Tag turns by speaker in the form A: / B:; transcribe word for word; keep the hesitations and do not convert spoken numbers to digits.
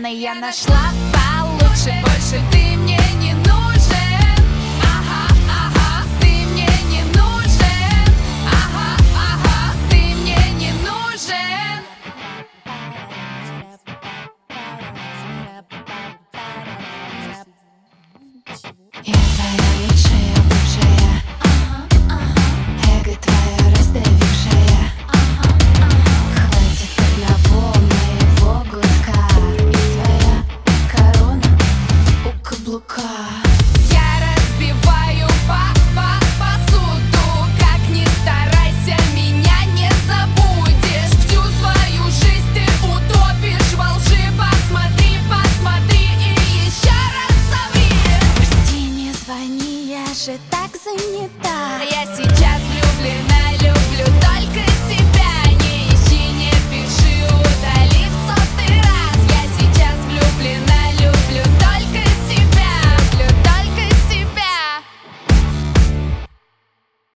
A: современной я нашла получше. Больше ты мне не нужен. Ага, ага, ты мне не нужен. Ага, ага, ты мне не нужен. Я твоя лучшая бывшая, ага, ага. Эго твое раздавившее, ага, ага. Хватит одного моего гудка, и твоя корона у каблука. Я разбиваю по по посуду. Как ни старайся, меня не забудешь. Всю свою жизнь ты утопишь во лжи. Посмотри, посмотри и еще раз соври. Прости, не звони, я же так занята. Я сейчас влюблена.